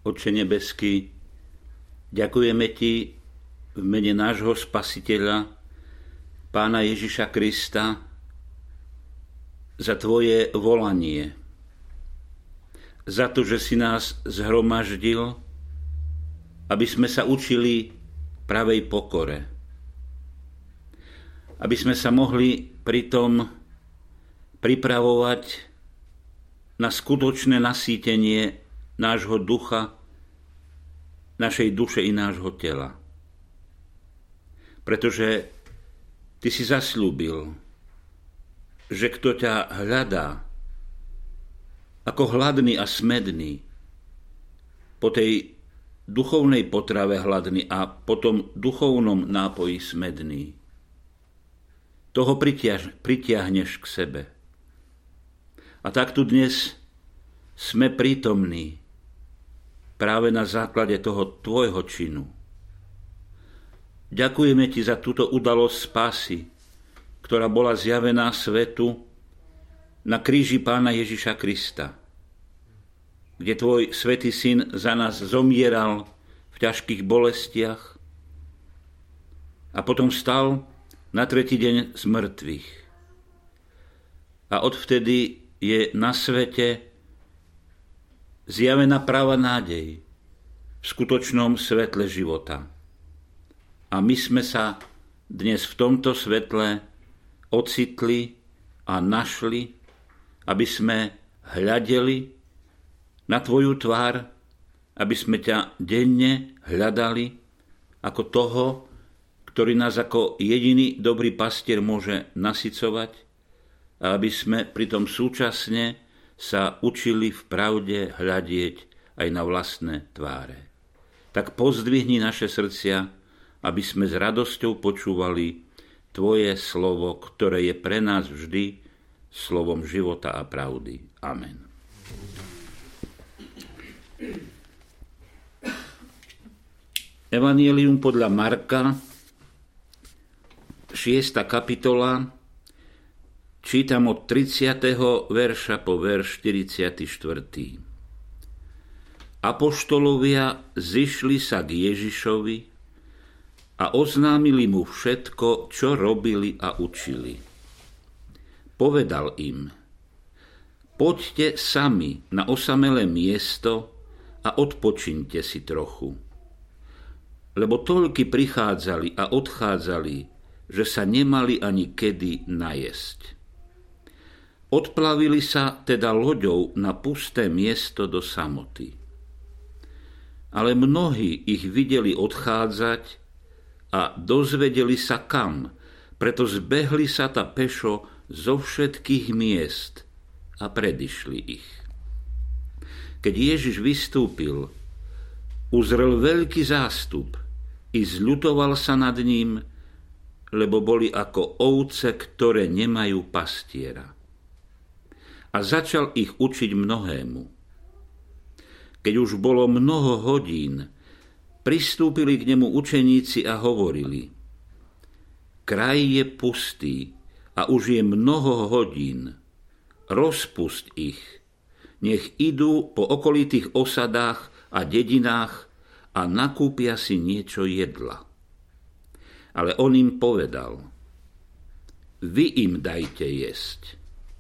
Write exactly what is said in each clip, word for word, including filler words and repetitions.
Otče nebeský, ďakujeme Ti v mene nášho Spasiteľa, Pána Ježiša Krista, za Tvoje volanie, za to, že si nás zhromaždil, aby sme sa učili pravej pokore, aby sme sa mohli pritom pripravovať na skutočné nasýtenie nášho ducha, našej duše i nášho tela. Pretože Ty si zasľúbil, že kto ťa hľadá ako hladný a smedný, po tej duchovnej potrave hladný a potom duchovnom nápoji smedný, toho pritiaž, pritiahneš k sebe. A tak tu dnes sme prítomní práve na základe toho Tvojho činu. Ďakujeme Ti za túto udalosť spásy, ktorá bola zjavená svetu na kríži Pána Ježiša Krista, kde Tvoj svätý Syn za nás zomieral v ťažkých bolestiach a potom vstal na tretí deň z mŕtvych. A odvtedy je na svete zjavená práva nádej v skutočnom svetle života. A my sme sa dnes v tomto svetle ocitli a našli, aby sme hľadeli na Tvoju tvár, aby sme ťa denne hľadali ako toho, ktorý nás ako jediný dobrý pastier môže nasycovať, a aby sme pritom súčasne sa učili v pravde hľadieť aj na vlastné tváre. Tak pozdvihni naše srdcia, aby sme s radosťou počúvali Tvoje slovo, ktoré je pre nás vždy slovom života a pravdy. Amen. Evangelium podľa Marka, šiesta kapitola, čítam od tridsiateho verša po verš štyridsiaty štvrtý. Apoštolovia zišli sa k Ježišovi a oznámili mu všetko, čo robili a učili. Povedal im: Poďte sami na osamelé miesto a odpočíňte si trochu. Lebo toľky prichádzali a odchádzali, že sa nemali ani kedy najesť. Odplavili sa teda loďou na pusté miesto do samoty. Ale mnohí ich videli odchádzať a dozvedeli sa kam, preto zbehli sa ta pešo zo všetkých miest a predišli ich. Keď Ježiš vystúpil, uzrel veľký zástup i zľutoval sa nad ním, lebo boli ako ovce, ktoré nemajú pastiera. A začal ich učiť mnohému. Keď už bolo mnoho hodín, pristúpili k nemu učeníci a hovorili: Kraj je pustý a už je mnoho hodín. Rozpusť ich, nech idú po okolitých osadách a dedinách a nakúpia si niečo jedla. Ale on im povedal: Vy im dajte jesť.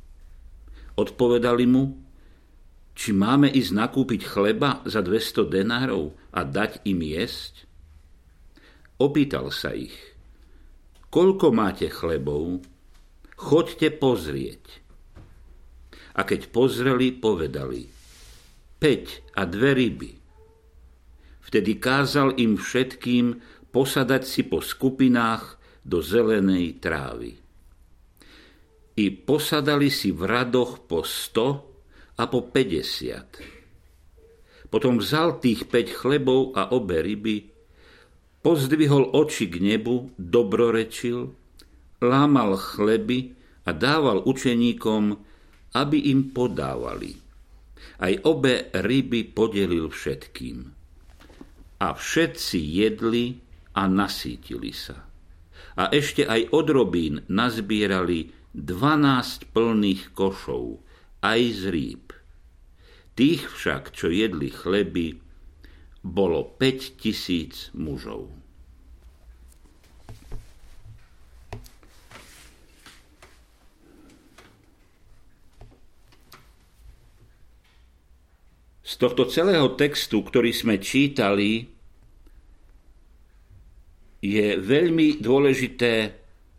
Odpovedali mu: Či máme ísť nakúpiť chleba za dvesto denárov a dať im jesť? Opýtal sa ich: Koľko máte chlebov? Choďte pozrieť. A keď pozreli, povedali: Päť a dve ryby. Vtedy kázal im všetkým posadať si po skupinách do zelenej trávy. I posadali si v radoch po sto a po päťdesiat. Potom vzal tých päť chlebov a obe ryby, pozdvihol oči k nebu, dobrorečil, lámal chleby a dával učeníkom, aby im podávali. Aj obe ryby podelil všetkým. A všetci jedli a nasýtili sa. A ešte aj od robín nazbierali dvanásť plných košov, aj z rýb. Tých však, čo jedli chleby, bolo päť tisíc mužov. Z tohto celého textu, ktorý sme čítali, je veľmi dôležité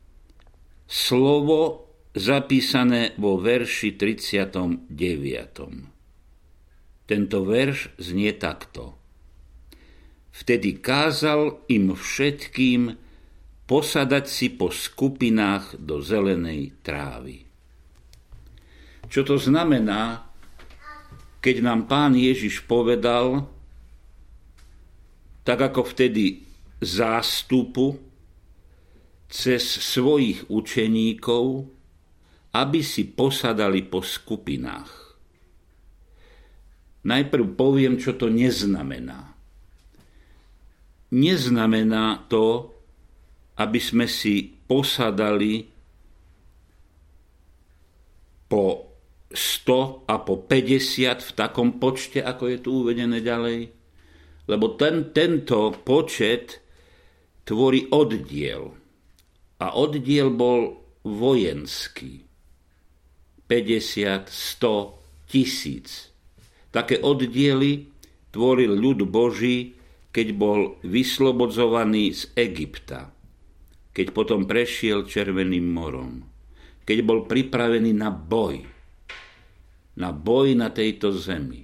slovo zapísané vo verši tridsiatom deviatom. Tento verš znie takto. Vtedy kázal im všetkým posadať si po skupinách do zelenej trávy. Čo to znamená, keď nám Pán Ježiš povedal, tak ako vtedy zástupu cez svojich učeníkov, aby si posadali po skupinách. Najprv poviem, čo to neznamená. Neznamená to, aby sme si posadali po sto a po päťdesiat v takom počte, ako je tu uvedené ďalej. Lebo ten, tento počet tvorí oddiel. A oddiel bol vojenský. päťdesiat, sto, tisíc. Také oddiely tvoril ľud Boží, keď bol vyslobodzovaný z Egypta. Keď potom prešiel Červeným morom. Keď bol pripravený na boj. Na boj na tejto zemi.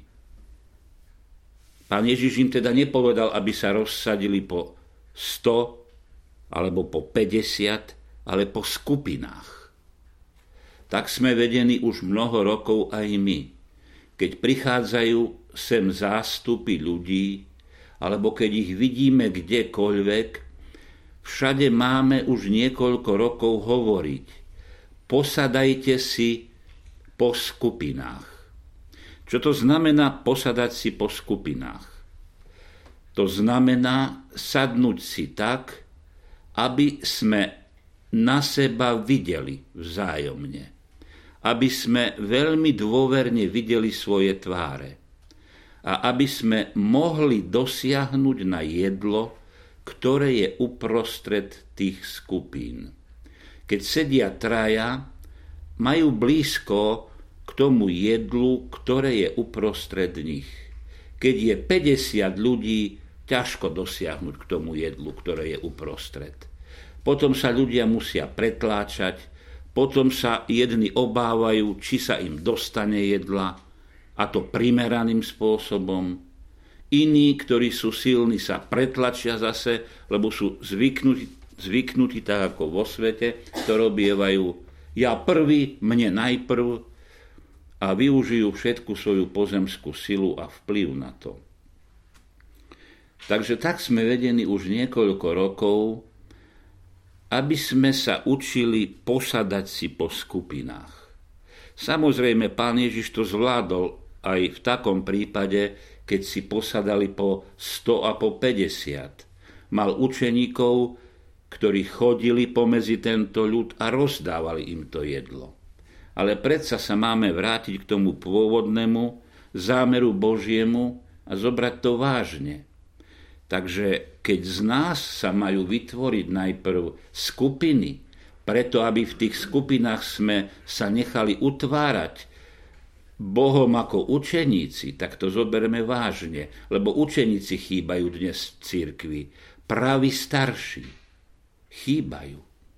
Pán Ježiš im teda nepovedal, aby sa rozsadili po sto alebo po päťdesiat, ale po skupinách. Tak sme vedení už mnoho rokov aj my. Keď prichádzajú sem zástupy ľudí, alebo keď ich vidíme kdekoľvek, všade máme už niekoľko rokov hovoriť. Posadajte si po skupinách. Čo to znamená posadať si po skupinách? To znamená sadnúť si tak, aby sme na seba videli vzájomne. Aby sme veľmi dôverne videli svoje tváre. A aby sme mohli dosiahnuť na jedlo, ktoré je uprostred tých skupín. Keď sedia traja, majú blízko k tomu jedlu, ktoré je uprostred nich. Keď je päťdesiat ľudí, ťažko dosiahnuť k tomu jedlu, ktoré je uprostred. Potom sa ľudia musia pretláčať, potom sa jedni obávajú, či sa im dostane jedla, a to primeraným spôsobom. Iní, ktorí sú silní, sa pretlačia zase, lebo sú zvyknutí, zvyknutí tak ako vo svete, to robievajú ja prvý, mne najprv, a využijú všetku svoju pozemskú silu a vplyv na to. Takže tak sme vedení už niekoľko rokov, aby sme sa učili posadať si po skupinách. Samozrejme, Pán Ježiš to zvládol aj v takom prípade, keď si posadali po sto a po päťdesiat. Mal učeníkov, ktorí chodili pomedzi tento ľud a rozdávali im to jedlo. Ale predsa sa máme vrátiť k tomu pôvodnému zámeru Božiemu a zobrať to vážne. Takže keď z nás sa majú vytvoriť najprv skupiny, preto aby v tých skupinách sme sa nechali utvárať Bohom ako učeníci, tak to zoberme vážne, lebo učeníci chýbajú dnes v cirkvi. Praví starší chýbajú.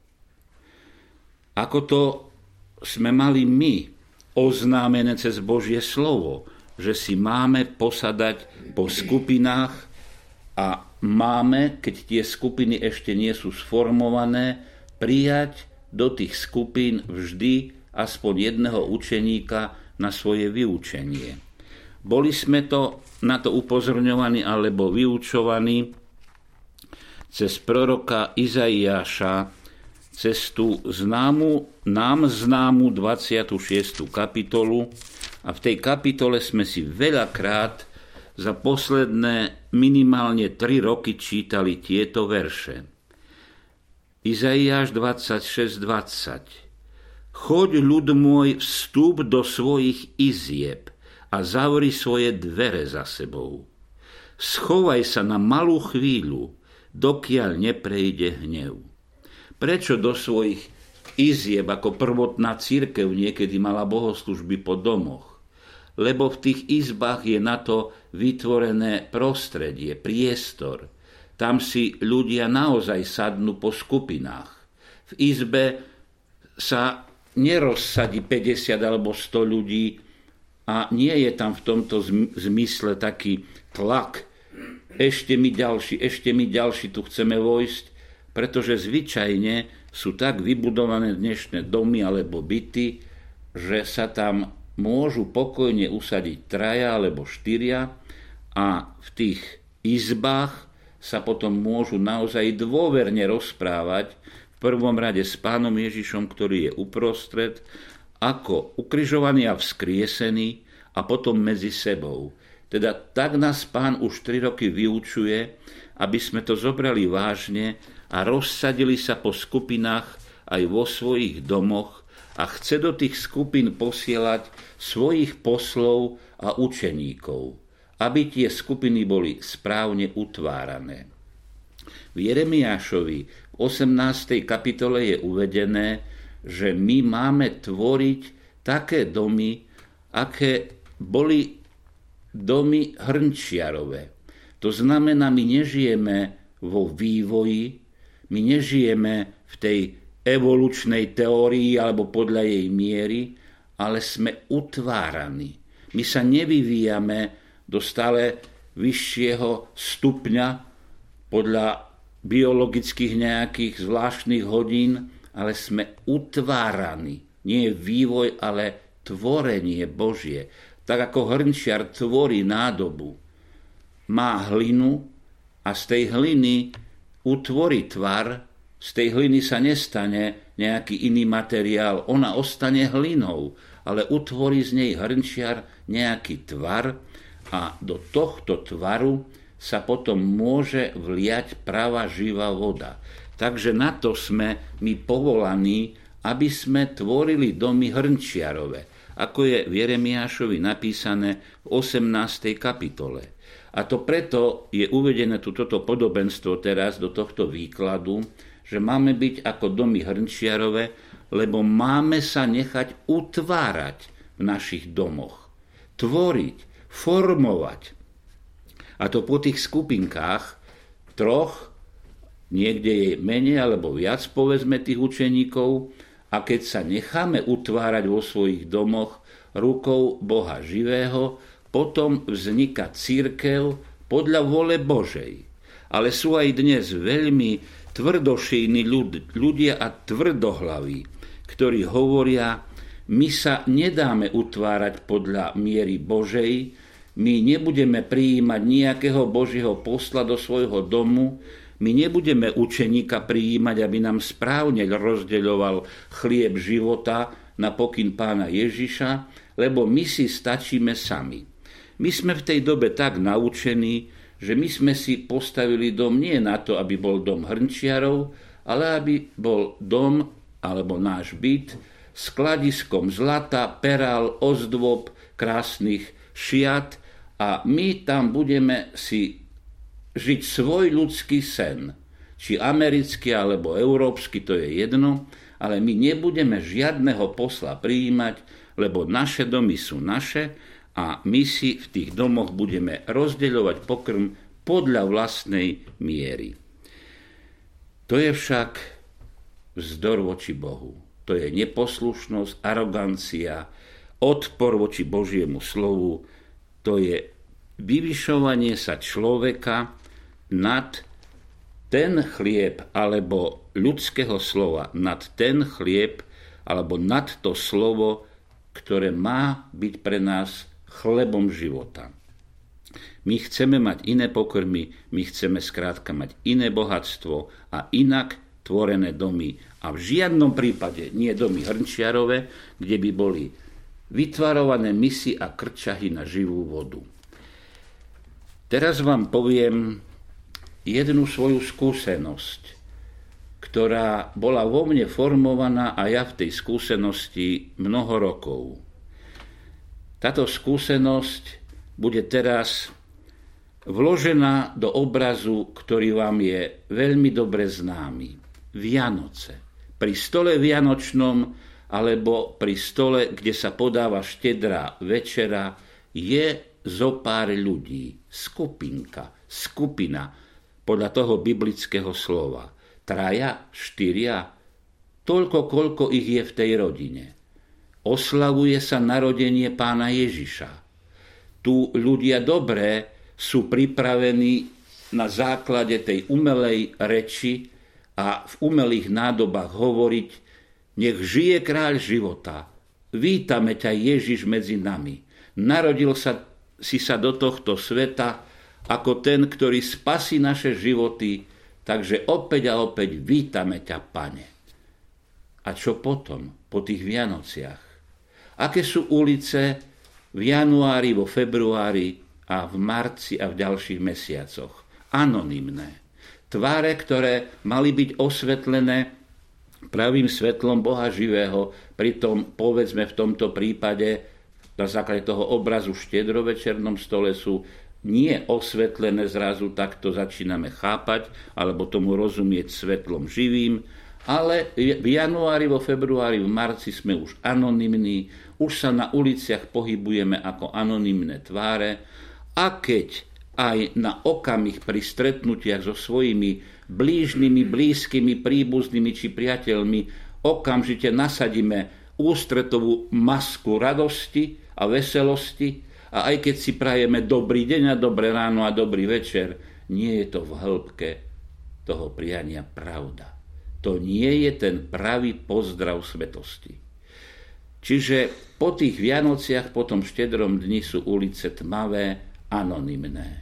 Ako to sme mali my oznámené cez Božie slovo, že si máme posadať po skupinách a máme, keď tie skupiny ešte nie sú sformované, prijať do tých skupín vždy aspoň jedného učeníka na svoje vyučenie. Boli sme to na to upozorňovaní alebo vyučovaní cez proroka Izaiáša, cez tú známu, nám známu dvadsiatu šiestú kapitolu, a v tej kapitole sme si veľakrát za posledné minimálne tri roky čítali tieto verše. Izaiáš dvadsaťšesť dvadsať. Choď, ľud môj, vstup do svojich izieb a zavri svoje dvere za sebou. schovaj sa na malú chvíľu, dokiaľ neprejde hnev. Prečo do svojich izieb ako prvotná cirkev niekedy mala bohoslužby po domoch? Lebo v tých izbách je na to vytvorené prostredie, priestor. Tam si ľudia naozaj sadnú po skupinách. V izbe sa nerozsadí päťdesiat alebo sto ľudí a nie je tam v tomto zmysle taký tlak. Ešte mi ďalší, ešte mi ďalší, tu chceme vojsť, pretože zvyčajne sú tak vybudované dnešné domy alebo byty, že sa tam môžu pokojne usadiť traja alebo štyria a v tých izbách sa potom môžu naozaj dôverne rozprávať v prvom rade s Pánom Ježišom, ktorý je uprostred, ako ukrižovaný a vzkriesený a potom medzi sebou. Teda tak nás Pán už tri roky vyučuje, aby sme to zobrali vážne a rozsadili sa po skupinách aj vo svojich domoch a chce do tých skupín posielať svojich poslov a učeníkov, aby tie skupiny boli správne utvárané. V Jeremiášovi v osemnástej kapitole je uvedené, že my máme tvoriť také domy, aké boli domy hrnčiarové. To znamená, my nežijeme vo vývoji, my nežijeme v tej evolučnej teórii alebo podľa jej miery, ale sme utváraní. My sa nevyvíjame do stále vyššieho stupňa podľa biologických nejakých zvláštnych hodín, ale sme utváraní. Nie je vývoj, ale tvorenie Božie. Tak ako hrnčiar tvorí nádobu, má hlinu a z tej hliny utvorí tvar, z tej hliny sa nestane nejaký iný materiál, ona ostane hlinou, ale utvorí z nej hrnčiar nejaký tvar a do tohto tvaru sa potom môže vliať pravá živá voda. Takže na to sme my povolaní, aby sme tvorili domy hrnčiarove, ako je v Jeremiášovi napísané v osemnástej kapitole. A to preto je uvedené tu toto podobenstvo teraz do tohto výkladu, že máme byť ako domy hrnčiarove, lebo máme sa nechať utvárať v našich domoch. Tvoriť, formovať. A to po tých skupinkách troch, niekde je menej alebo viac, povedzme, tých učeníkov, a keď sa necháme utvárať vo svojich domoch rukou Boha živého, potom vzniká cirkev podľa vôle Božej. Ale sú aj dnes veľmi tvrdošíjni ľud, ľudia a tvrdohlaví, ktorí hovoria, my sa nedáme utvárať podľa miery Božej, my nebudeme prijímať nejakého Božieho posla do svojho domu, my nebudeme učeníka prijímať, aby nám správne rozdeľoval chlieb života na pokyn Pána Ježiša, lebo my si stačíme sami. My sme v tej dobe tak naučení, že my sme si postavili dom nie na to, aby bol dom hrnčiarov, ale aby bol dom alebo náš byt s kladiskom zlata, perál, ozdôb, krásnych šiat a my tam budeme si žiť svoj ľudský sen, či americký alebo európsky, to je jedno, ale my nebudeme žiadneho posla prijímať, lebo naše domy sú naše a my si v tých domoch budeme rozdeľovať pokrm podľa vlastnej miery. To je však vzdor voči Bohu. To je neposlušnosť, arogancia, odpor voči Božiemu slovu, to je vyvyšovanie sa človeka nad ten chlieb alebo ľudského slova, nad ten chlieb alebo nad to slovo, ktoré má byť pre nás chlebom života. My chceme mať iné pokrmy, my chceme skrátka mať iné bohatstvo a inak tvorené domy. A v žiadnom prípade nie domy hrnčiarove, kde by boli vytvarované misy a krčahy na živú vodu. Teraz vám poviem jednu svoju skúsenosť, ktorá bola vo mne formovaná a ja v tej skúsenosti mnoho rokov. Táto skúsenosť bude teraz vložená do obrazu, ktorý vám je veľmi dobre známy. Vianoce. Pri stole vianočnom alebo pri stole, kde sa podáva štedrá večera, je zo pár ľudí, skupinka, skupina, podľa toho biblického slova. Traja, štyria, toľko, koľko ich je v tej rodine. Oslavuje sa narodenie Pána Ježiša. Tu ľudia dobré sú pripravení na základe tej umelej reči a v umelých nádobách hovoriť: nech žije kráľ života, vítame ťa Ježiš medzi nami. Narodil sa, si sa do tohto sveta ako ten, ktorý spasí naše životy, takže opäť a opäť vítame ťa, Pane. A čo potom, po tých Vianociach? Aké sú ulice v januári, vo februári a v marci a v ďalších mesiacoch? Anonymné. Tváre, ktoré mali byť osvetlené pravým svetlom Boha živého, pritom povedzme v tomto prípade na základe toho obrazu v štedrovečernom stole sú nie osvetlené, zrazu takto začíname chápať alebo tomu rozumieť svetlom živým, ale v januári, vo februári, v marci sme už anonymní, už sa na uliciach pohybujeme ako anonymné tváre, a keď aj na okamih pri stretnutiach so svojimi blížnymi, blízkymi, príbuznými či priateľmi okamžite nasadíme ústretovú masku radosti a veselosti, a aj keď si prajeme dobrý deň a dobré ráno a dobrý večer, nie je to v hĺbke toho priania pravda. To nie je ten pravý pozdrav svetosti. Čiže po tých Vianociach, po tom štedrom dni sú ulice tmavé, anonymné.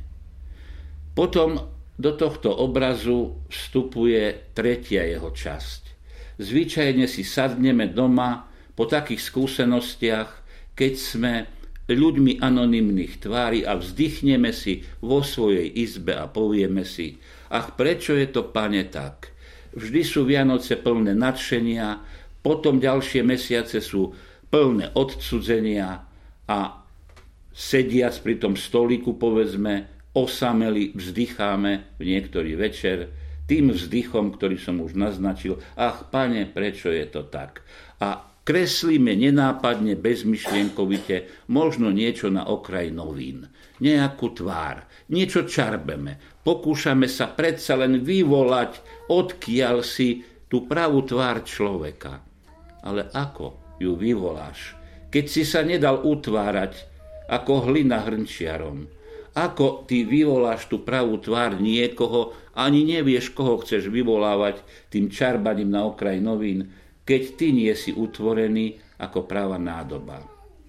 Potom do tohto obrazu vstupuje tretia jeho časť. Zvyčajne si sadneme doma po takých skúsenostiach, keď sme ľuďmi anonymných tvári a vzdychneme si vo svojej izbe a povieme si: ach, prečo je to, Pane, tak? Vždy sú Vianoce plné nadšenia, potom ďalšie mesiace sú plné odcudzenia a sediac pri tom stolíku, povedzme, osameli vzdycháme v niektorý večer tým vzdychom, ktorý som už naznačil: ach, Pane, prečo je to tak? A kreslíme nenápadne, bezmyšlienkovite, možno niečo na okraj novín, nejakú tvár, niečo čarbeme, pokúšame sa predsa len vyvolať odkiaľ si tú pravú tvár človeka. Ale ako ju vyvoláš, keď si sa nedal utvárať ako hlina hrnčiarom? Ako ty vyvoláš tú pravú tvár niekoho, ani nevieš, koho chceš vyvolávať tým čarbaním na okraj novín, keď ty nie si utvorený ako pravá nádoba.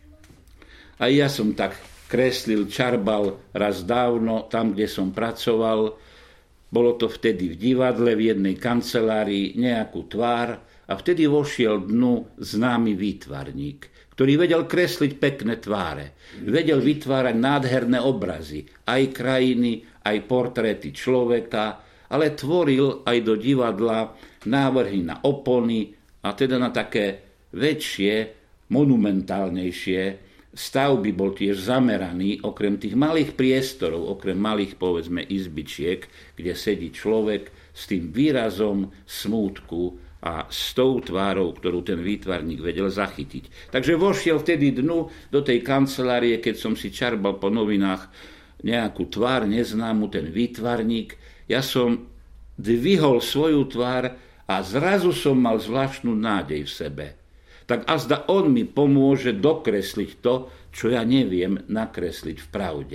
A ja som tak kreslil, čarbal raz dávno, tam, kde som pracoval. Bolo to vtedy v divadle, v jednej kancelárii, nejakú tvár, a vtedy vošiel dnu známy výtvarník, ktorý vedel kresliť pekné tváre, vedel vytvárať nádherné obrazy, aj krajiny, aj portréty človeka, ale tvoril aj do divadla návrhy na opony, a teda na také väčšie, monumentálnejšie stavby bol tiež zameraný, okrem tých malých priestorov, okrem malých, povedzme, izbičiek, kde sedí človek s tým výrazom smútku a s tou tvárou, ktorú ten výtvarník vedel zachytiť. Takže vošiel vtedy dnu do tej kancelárie, keď som si čarbal po novinách nejakú tvár neznámu, ten výtvarník. Ja som dvihol svoju tvár a zrazu som mal zvláštnu nádej v sebe. Tak azda on mi pomôže dokresliť to, čo ja neviem nakresliť v pravde.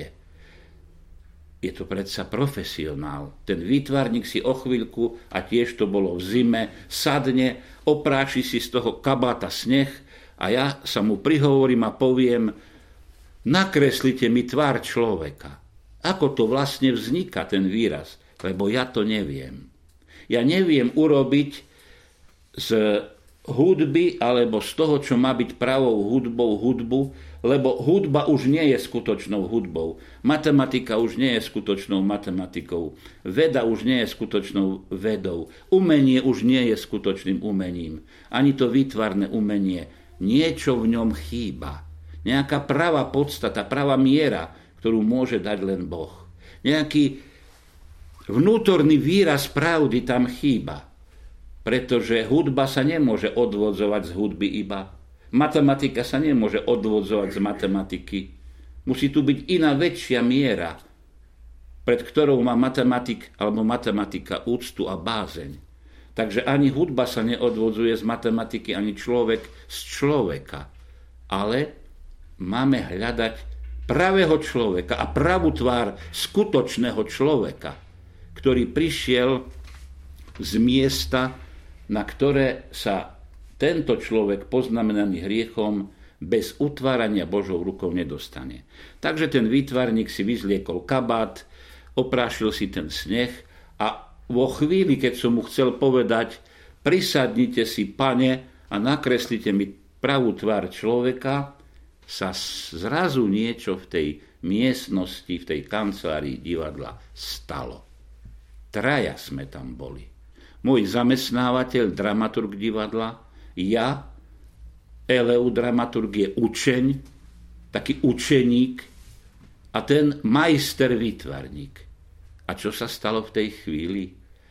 Je to predsa profesionál. Ten výtvarník si o chvíľku, a tiež to bolo v zime, sadne, opráši si z toho kabáta sneh a ja sa mu prihovorím a poviem: nakreslite mi tvár človeka. Ako to vlastne vzniká ten výraz? Lebo ja to neviem. Ja neviem urobiť z hudby alebo z toho, čo má byť pravou hudbou, hudbu, lebo hudba už nie je skutočnou hudbou. Matematika už nie je skutočnou matematikou. Veda už nie je skutočnou vedou. Umenie už nie je skutočným umením. Ani to výtvarné umenie. Niečo v ňom chýba. Nejaká pravá podstata, pravá miera, ktorú môže dať len Boh. Nejaký vnútorný výraz pravdy tam chýba, pretože hudba sa nemôže odvodzovať z hudby iba. Matematika sa nemôže odvodzovať z matematiky. Musí tu byť iná väčšia miera, pred ktorou má matematik alebo matematika úctu a bázeň. Takže ani hudba sa neodvodzuje z matematiky, ani človek z človeka. Ale máme hľadať pravého človeka a pravú tvár skutočného človeka, ktorý prišiel z miesta, na ktoré sa tento človek poznamenaný hriechom bez utvárania Božou rukou nedostane. Takže ten výtvarník si vyzliekol kabát, oprášil si ten sneh a vo chvíli, keď som mu chcel povedať, prisadnite si, pane, a nakreslite mi pravú tvár človeka, sa zrazu niečo v tej miestnosti, v tej kancelárii divadla stalo. Traja sme tam boli. Môj zamestnávateľ, dramaturg divadla, ja, Eleu dramaturg je učeň, taký učeník, a ten majster výtvarník. A čo sa stalo v tej chvíli?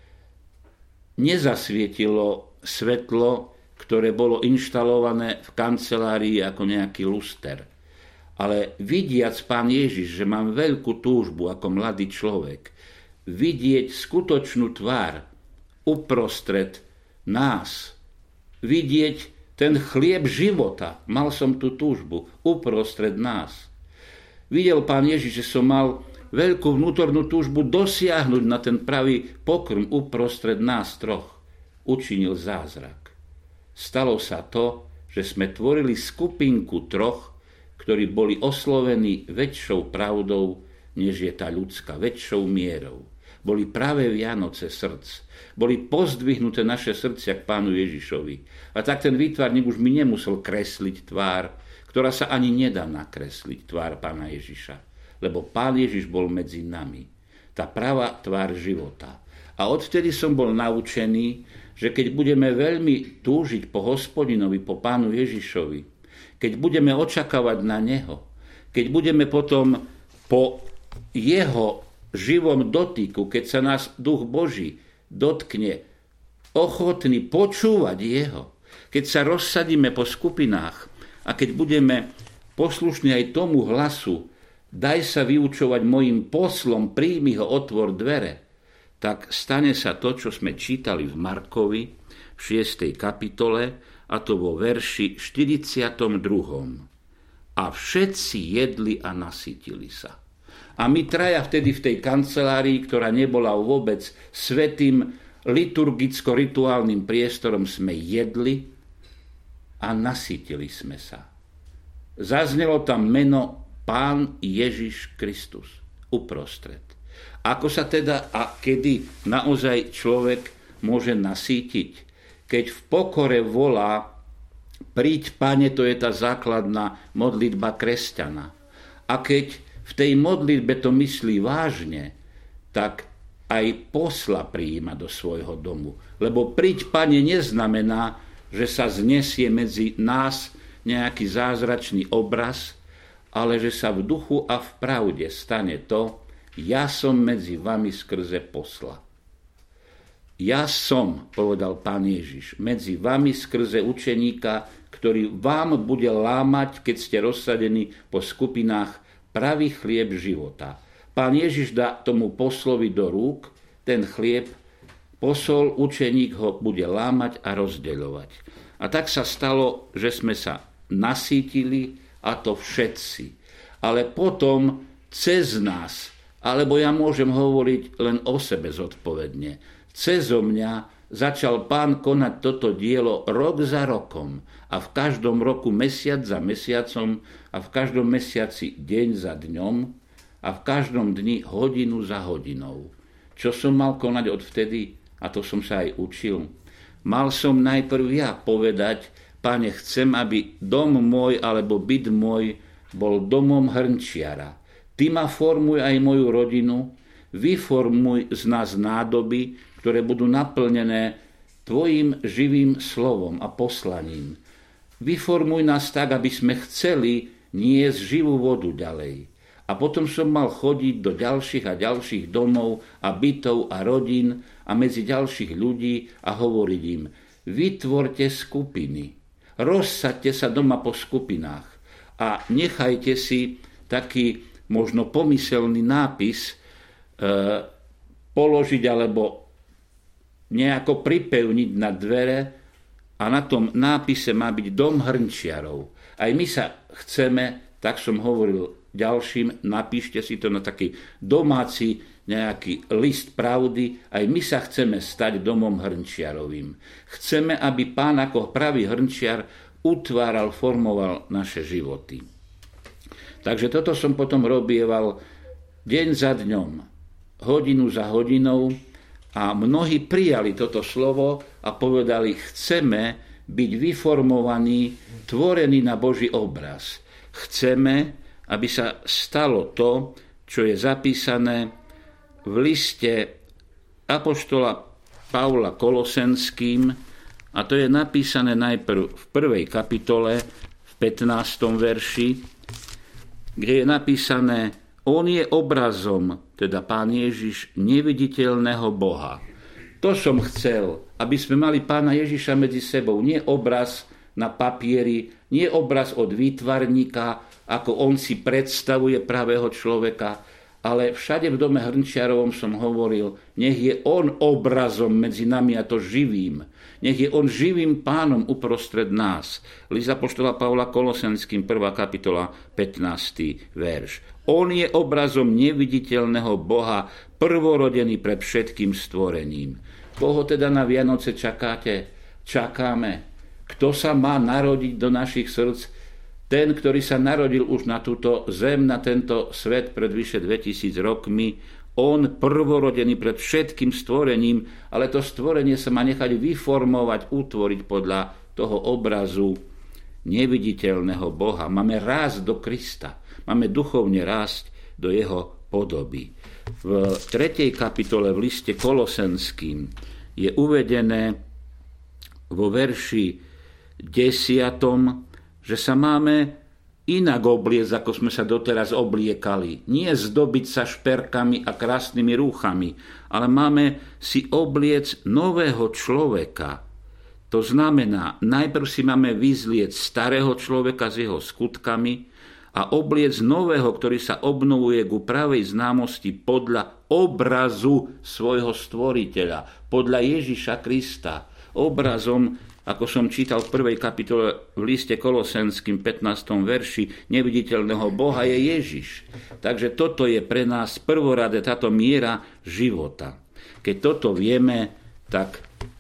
Nezasvietilo svetlo, ktoré bolo inštalované v kancelárii ako nejaký luster. Ale vidiac Pán Ježiš, že mám veľkú túžbu ako mladý človek, vidieť skutočnú tvár uprostred nás, vidieť ten chlieb života, mal som tú túžbu uprostred nás. Videl Pán Ježiš, že som mal veľkú vnútornú túžbu dosiahnuť na ten pravý pokrm uprostred nás troch. Učinil zázrak. Stalo sa to, že sme tvorili skupinku troch, ktorí boli oslovení väčšou pravdou, než je tá ľudská, väčšou mierou. Boli práve Vianoce srdc. Boli pozdvihnuté naše srdcia k Pánu Ježišovi. A tak ten výtvarník už mi nemusel kresliť tvár, ktorá sa ani nedá nakresliť, tvár Pána Ježiša. Lebo Pán Ježiš bol medzi nami. Tá pravá tvár života. A odvtedy som bol naučený, že keď budeme veľmi túžiť po Hospodinovi, po Pánu Ježišovi, keď budeme očakávať na Neho, keď budeme potom po Jeho živom dotyku, keď sa nás Duch Boží dotkne, ochotný počúvať Jeho, keď sa rozsadíme po skupinách a keď budeme poslušní aj tomu hlasu, daj sa vyučovať mojim poslom, príjmi ho, otvor dvere, tak stane sa to, čo sme čítali v Markovi v šiestej kapitole, a to vo verši štyridsiatom druhom. A všetci jedli a nasytili sa. A my traja vtedy v tej kancelárii, ktorá nebola vôbec svätým liturgicko-rituálnym priestorom, sme jedli a nasytili sme sa. Zaznelo tam meno Pán Ježiš Kristus uprostred. Ako sa teda a kedy naozaj človek môže nasýtiť? Keď v pokore volá, príď, Pane, to je tá základná modlitba kresťana. A keď v tej modlitbe to myslí vážne, tak aj posla prijíma do svojho domu. Lebo príď, Pane, neznamená, že sa znesie medzi nás nejaký zázračný obraz, ale že sa v duchu a v pravde stane to, ja som medzi vami skrze posla. Ja som, povedal Pán Ježiš, medzi vami skrze učeníka, ktorý vám bude lámať, keď ste rozsadení po skupinách, pravý chlieb života. Pán Ježiš dá tomu poslovi do rúk ten chlieb, posol, učeník ho bude lámať a rozdeľovať. A tak sa stalo, že sme sa nasýtili, a to všetci. Ale potom cez nás, alebo ja môžem hovoriť len o sebe zodpovedne, cezo mňa začal Pán konať toto dielo rok za rokom a v každom roku mesiac za mesiacom a v každom mesiaci deň za dňom a v každom dni hodinu za hodinou. Čo som mal konať odvtedy? A to som sa aj učil. Mal som najprv ja povedať, Pane, chcem, aby dom môj alebo byt môj bol domom hrnčiara. Ty ma formuj aj moju rodinu, vyformuj z nás nádoby, ktoré budú naplnené tvojim živým slovom a poslaním. Vyformuj nás tak, aby sme chceli niesť živú vodu ďalej. A potom som mal chodiť do ďalších a ďalších domov a bytov a rodín a medzi ďalších ľudí a hovoriť im: vytvorte skupiny, rozsaďte sa doma po skupinách a nechajte si taký možno pomyselný nápis e, položiť alebo nejako pripevniť na dvere a na tom nápise má byť dom hrnčiarov. Aj my sa chceme, tak som hovoril ďalším, napíšte si to na taký domáci nejaký list pravdy, aj my sa chceme stať domom hrnčiarovým. Chceme, aby Pán ako pravý hrnčiar utváral, formoval naše životy. Takže toto som potom robieval deň za dňom, hodinu za hodinou a mnohí prijali toto slovo a povedali: chceme byť vyformovaní, tvorení na Boží obraz. Chceme, aby sa stalo to, čo je zapísané v liste apoštola Pavla Kolosenským, a to je napísané najprv v prvej kapitole, v pätnástom verši, kde je napísané: on je obrazom, teda Pán Ježiš, neviditeľného Boha. To som chcel, aby sme mali Pána Ježiša medzi sebou, nie obraz na papieri, nie obraz od výtvarníka, ako on si predstavuje pravého človeka, ale všade v dome hrnčiarovom som hovoril: nech je on obrazom medzi nami, a to živým. Nech je on živým Pánom uprostred nás. List apoštola Pavla Kolosenským, prvá kapitola, pätnásty verš. On je obrazom neviditeľného Boha, prvorodený pred všetkým stvorením. Koho teda na Vianoce čakáte? Čakáme. Kto sa má narodiť do našich srdc? Ten, ktorý sa narodil už na túto zem, na tento svet pred vyše dvetisíc rokmi, on prvorodený pred všetkým stvorením, ale to stvorenie sa má nechať vyformovať, utvoriť podľa toho obrazu neviditeľného Boha. Máme rásť do Krista, máme duchovne rásť do jeho podoby. V tretej kapitole v liste Kolosenským je uvedené vo verši desiatom, že sa máme inak obliecť, ako sme sa doteraz obliekali. Nie zdobiť sa šperkami a krásnymi rúchami, ale máme si obliec nového človeka. To znamená, najprv si máme vyzlieť starého človeka s jeho skutkami a obliec nového, ktorý sa obnovuje ku pravej známosti podľa obrazu svojho stvoriteľa, podľa Ježiša Krista. Obrazom, ako som čítal v prvej kapitole v liste Kolosenským pätnástom verši, neviditeľného Boha je Ježiš. Takže toto je pre nás prvoradé, táto miera života. Keď toto vieme, tak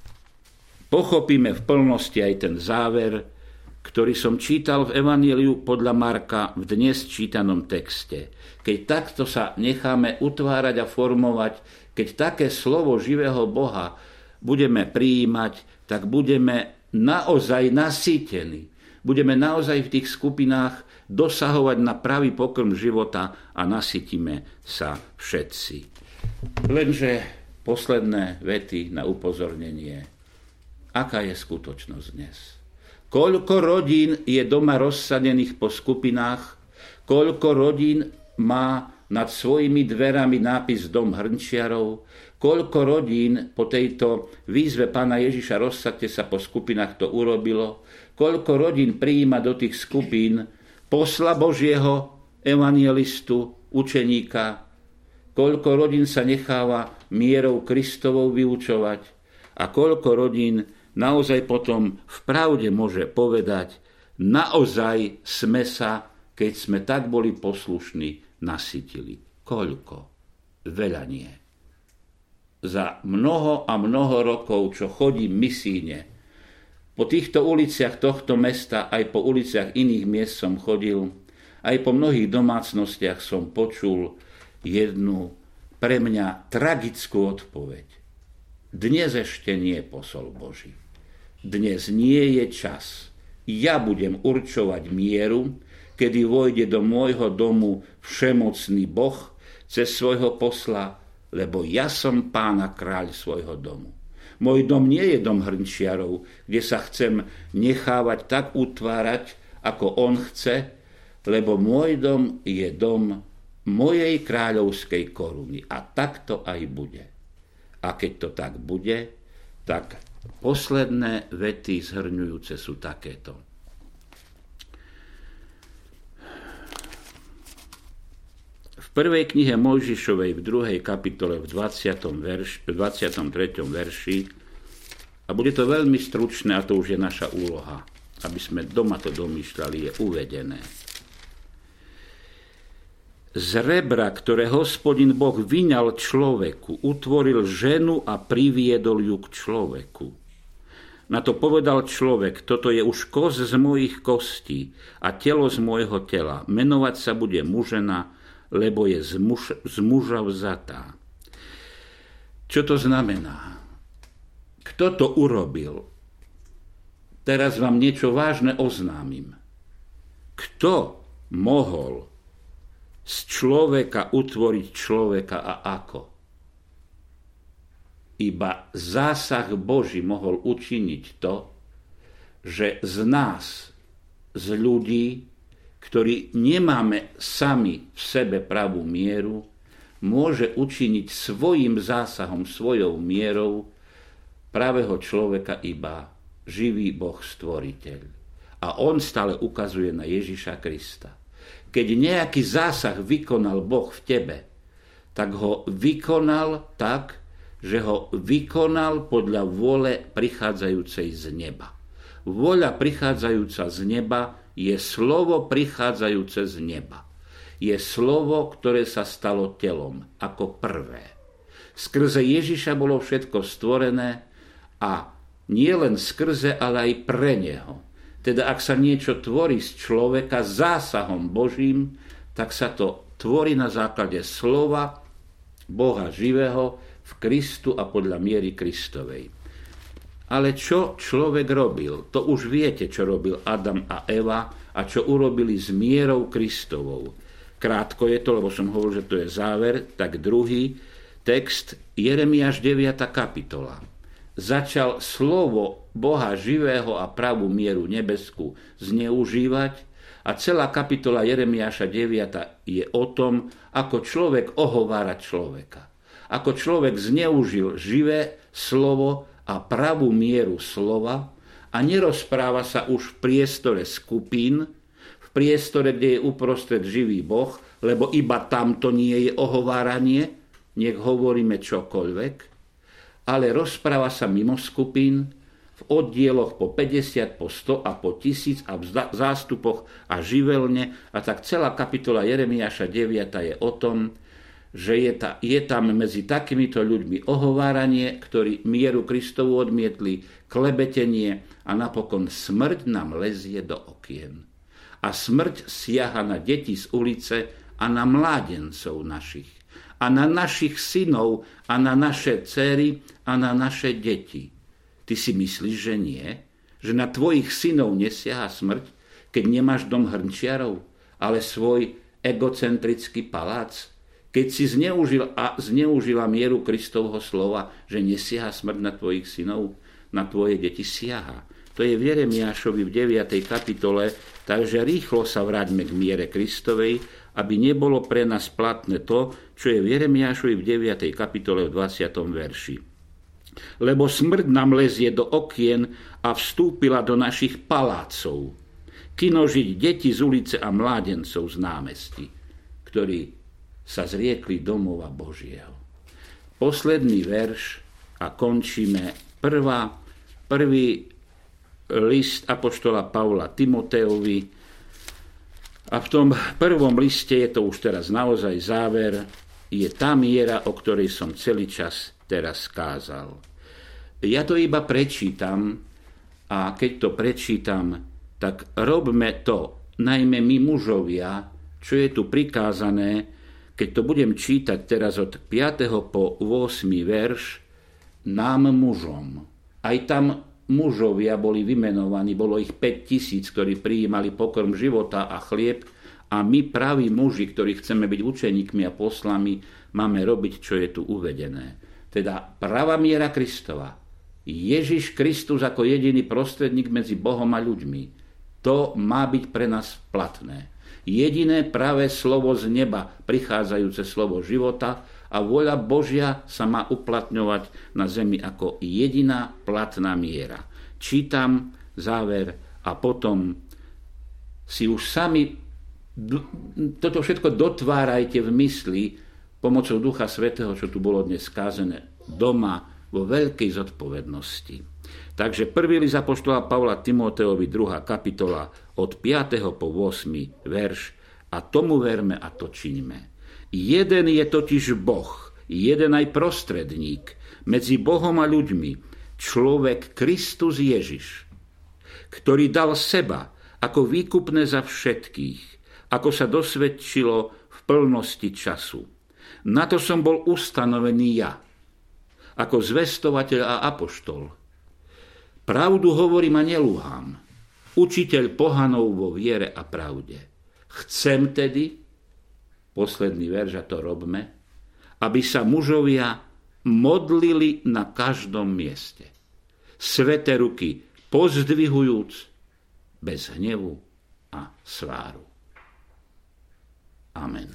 pochopíme v plnosti aj ten záver, ktorý som čítal v Evanjeliu podľa Marka v dnes čítanom texte. Keď takto sa necháme utvárať a formovať, keď také slovo živého Boha budeme prijímať, tak budeme naozaj nasýtení. Budeme naozaj v tých skupinách dosahovať na pravý pokrm života a nasytíme sa všetci. Lenže posledné vety na upozornenie. Aká je skutočnosť dnes? Koľko rodín je doma rozsadených po skupinách, koľko rodín má nad svojimi dverami nápis Dom hrnčiarov, koľko rodín po tejto výzve Pána Ježiša rozsaďte sa po skupinách to urobilo, koľko rodín prijíma do tých skupín posla Božieho, evanjelistu, učeníka, koľko rodín sa necháva mierou Kristovou vyučovať a koľko rodín naozaj potom v pravde môže povedať: naozaj sme sa, keď sme tak boli poslušní, nasytili. Koľko? Veľa nie. Za mnoho a mnoho rokov, čo chodím misíne, po týchto uliciach tohto mesta, aj po uliciach iných miest som chodil, aj po mnohých domácnostiach som počul jednu pre mňa tragickú odpoveď. Dnes ešte nie je posol Boží. Dnes nie je čas. Ja budem určovať mieru, kedy vojde do môjho domu všemocný Boh cez svojho posla, lebo ja som Pán a kráľ svojho domu. Môj dom nie je dom hrnčiarov, kde sa chcem nechávať tak utvárať, ako on chce, lebo môj dom je dom mojej kráľovskej koruny. A tak to aj bude. A keď to tak bude, tak posledné vety zhrňujúce sú takéto. V prvej knihe Mojžišovej v druhej kapitole v dvadsiatom verš, dvadsiatom treťom verši, a bude to veľmi stručné, a to už je naša úloha, aby sme doma to domýšľali, je uvedené. Z rebra, ktoré Hospodin Boh vyňal človeku, utvoril ženu a priviedol ju k človeku. Na to povedal človek, toto je už kosť z mojich kostí a telo z môjho tela. Menovať sa bude mužena, lebo je z, muž, z muža vzatá. Čo to znamená? Kto to urobil? Teraz vám niečo vážne oznámim. Kto mohol z človeka utvoriť človeka a ako? Iba zásah Boží mohol učiniť to, že z nás, z ľudí, ktorí nemáme sami v sebe pravú mieru, môže učiniť svojim zásahom, svojou mierou pravého človeka iba živý Boh stvoriteľ. A on stále ukazuje na Ježiša Krista. Keď nejaký zásah vykonal Boh v tebe, tak ho vykonal tak, že ho vykonal podľa vôle prichádzajúcej z neba. Vôľa prichádzajúca z neba je slovo prichádzajúce z neba. Je slovo, ktoré sa stalo telom ako prvé. Skrze Ježiša bolo všetko stvorené a nie len skrze, ale aj pre neho. Teda ak sa niečo tvorí z človeka zásahom Božím, tak sa to tvorí na základe slova Boha živého v Kristu a podľa miery Kristovej. Ale čo človek robil? To už viete, čo robil Adam a Eva a čo urobili s mierou Kristovou. Krátko je to, lebo som hovoril, že to je záver, tak druhý text, Jeremiáš deviata kapitola. Začal slovo Boha živého a pravú mieru nebeskú zneužívať a celá kapitola Jeremiáša deviata je o tom, ako človek ohovára človeka. Ako človek zneužil živé slovo a pravú mieru slova a nerozpráva sa už v priestore skupín, v priestore, kde je uprostred živý Boh, lebo iba tamto nie je ohováranie, nech hovoríme čokoľvek, ale rozpráva sa mimo skupín, v oddieloch po päťdesiat, po sto a po tisíc a v zástupoch a živelne. A tak celá kapitola Jeremiáša deviata je o tom, že je, ta, je tam medzi takýmito ľuďmi ohováranie, ktorí mieru Kristovu odmietli, klebetenie a napokon smrť nám lezie do okien. A smrť siaha na deti z ulice a na mládencov našich, a na našich synov, a na naše dcery, a na naše deti. Ty si myslíš, že nie? Že na tvojich synov nesiaha smrť, keď nemáš dom hrnčiarov, ale svoj egocentrický palác? Keď si zneužil a zneužila mieru Kristovho slova, že nesiaha smrť na tvojich synov, na tvoje deti siaha. To je v Jeremiášovi v deviatej kapitole, takže rýchlo sa vráťme k miere Kristovej, aby nebolo pre nás platné to, čo je v Jeremiášovi v deviatej kapitole v dvadsiatom verši. Lebo smrť nám lezie do okien a vstúpila do našich palácov, kinožiť deti z ulice a mládencov z námestí, ktorí sa zriekli domova Božieho. Posledný verš a končíme. Prvá, prvý list apoštola Pavla Timoteovi a v tom prvom liste, je to už teraz naozaj záver, je tá miera, o ktorej som celý čas teraz kázal. Ja to iba prečítam a keď to prečítam, tak robme to, najmä my mužovia, čo je tu prikázané, keď to budem čítať teraz od piateho po ôsmy verš, nám mužom. Aj tam mužovia boli vymenovaní, bolo ich päť tisíc, ktorí prijímali pokrm života a chlieb a my praví muži, ktorí chceme byť učeníkmi a poslami, máme robiť, čo je tu uvedené. Teda pravá miera Kristova. Ježiš Kristus ako jediný prostredník medzi Bohom a ľuďmi. To má byť pre nás platné. jediné pravé slovo z neba, prichádzajúce slovo života, a vôľa Božia sa má uplatňovať na zemi ako jediná platná miera. Čítam záver a potom si už sami toto všetko dotvárajte v mysli pomocou Ducha Svätého, čo tu bolo dnes skázené, doma vo veľkej zodpovednosti. Takže prvý list apoštola Pavla Timoteovi, druhá kapitola, od piateho po ôsmy verš, a tomu verme a to čiňme. Jeden je totiž Boh, jeden aj prostredník medzi Bohom a ľuďmi, človek Kristus Ježiš, ktorý dal seba ako výkupné za všetkých, ako sa dosvedčilo v plnosti času. Na to som bol ustanovený ja, ako zvestovateľ a apoštol. Pravdu hovorím a nelúham, učiteľ pohanov vo viere a pravde. Chcem tedy, posledný verš, a to robme, aby sa mužovia modlili na každom mieste. Sveté ruky pozdvihujúc, bez hnevu a sváru. Amen.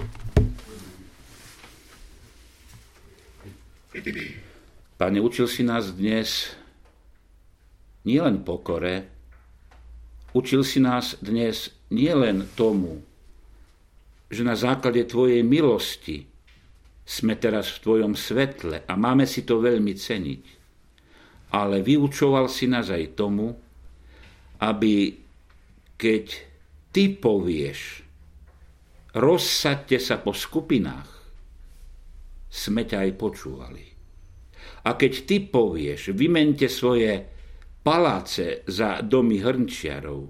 Pane, učil si nás dnes nielen pokore, učil si nás dnes nielen tomu, že na základe Tvojej milosti sme teraz v Tvojom svetle a máme si to veľmi ceniť. Ale vyučoval si nás aj tomu, aby keď Ty povieš, rozsaďte sa po skupinách, sme ťa aj počúvali. A keď Ty povieš, vymente svoje paláce za domy hrnčiarov,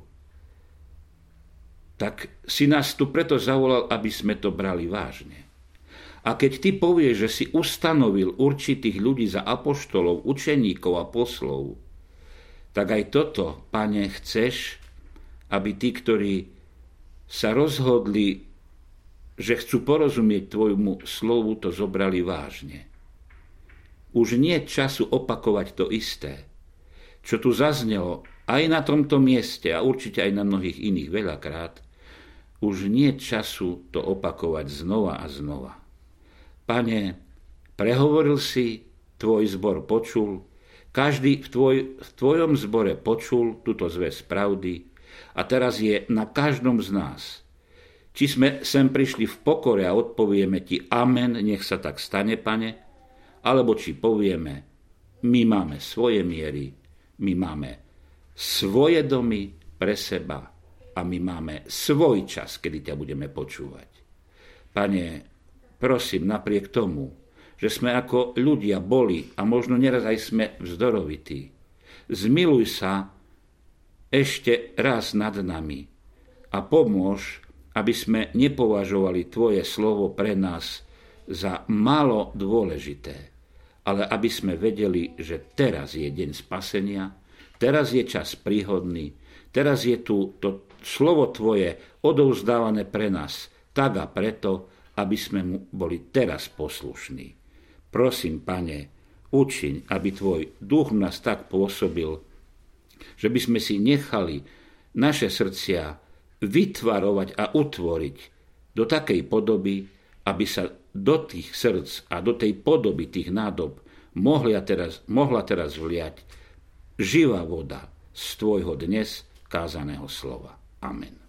tak si nás tu preto zavolal, aby sme to brali vážne. A keď Ty povieš, že si ustanovil určitých ľudí za apoštolov, učeníkov a poslov, tak aj toto, Pane, chceš, aby tí, ktorí sa rozhodli, že chcú porozumieť Tvojmu slovu, to zobrali vážne. Už nie je času opakovať to isté, čo tu zaznelo aj na tomto mieste a určite aj na mnohých iných veľakrát. Už nie je času to opakovať znova a znova. Pane, prehovoril si, Tvoj zbor počul, každý v, tvoj, v Tvojom zbore počul túto zvesť pravdy a teraz je na každom z nás. Či sme sem prišli v pokore a odpovieme Ti amen, nech sa tak stane, Pane, alebo či povieme, my máme svoje miery, my máme svoje domy pre seba a my máme svoj čas, kedy ťa budeme počúvať. Pane, prosím, napriek tomu, že sme ako ľudia boli a možno neraz aj sme vzdorovití, zmiluj sa ešte raz nad nami a pomôž, aby sme nepovažovali Tvoje slovo pre nás za málo dôležité, ale aby sme vedeli, že teraz je deň spasenia, teraz je čas príhodný, teraz je tu to slovo Tvoje odovzdávané pre nás tak a preto, aby sme mu boli teraz poslušní. Prosím, Pane, učiň, aby Tvoj duch nás tak pôsobil, že by sme si nechali naše srdcia vytvarovať a utvoriť do takej podoby, aby sa do tých srdc a do tej podoby tých nádob mohla teraz, mohla teraz vliať živá voda z Tvojho dnes kázaného slova. Amen.